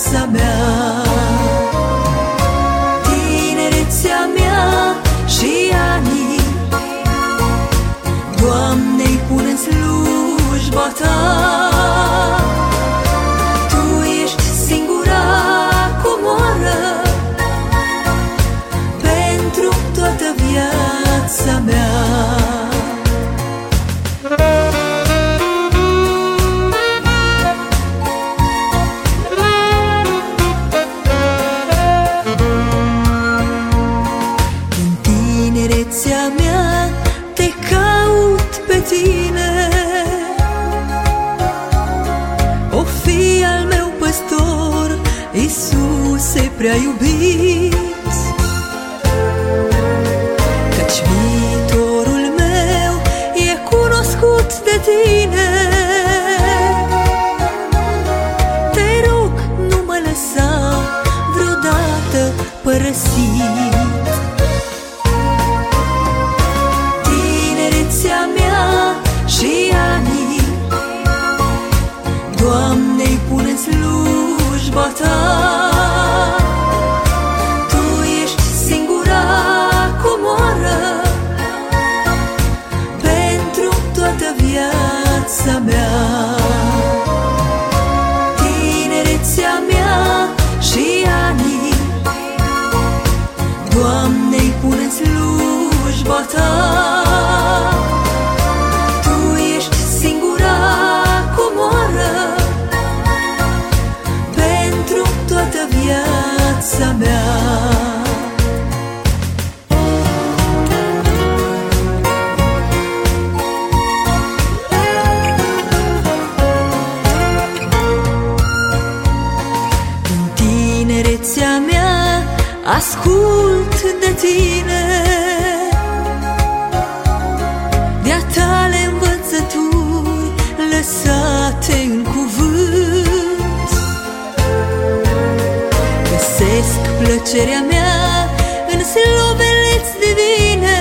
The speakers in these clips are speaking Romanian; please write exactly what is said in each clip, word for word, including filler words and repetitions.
viața mea. Tinerețea mea și anii, Doamne-i pun în slujba Ta. Tu ești singura comoară pentru toată viața mea. Tinerețea mea te caut pe Tine, o fi al meu păstor, Iisuse prea iubit, căci viitorul meu e cunoscut de Tine. Te rog, nu mă lăsa vreodată părăsit. Și anii, Doamne-i pun în slujba Ta. Tu ești singura comoară pentru toată viața mea. Tinerețea mea și anii, Doamne-i pun în slujba Ta. Viața mea. În tinerețea mea ascult de Tine, de-a Tale învățături lăsate în cuvânt. Găsesc plăcerea mea în slovele-ți divine.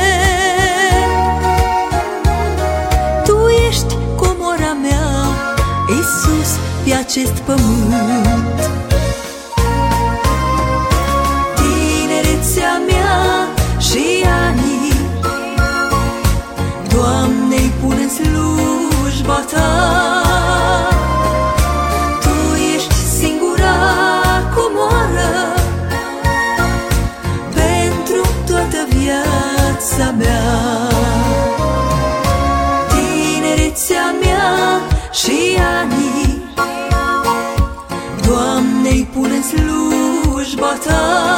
Tu ești comora mea, Iisus, pe acest pământ. Tinerețea mea și anii, Doamne-i pun în slujba Ta. Viața mea, tinerețea mea și anii, Doamne-i pun în slujba Ta.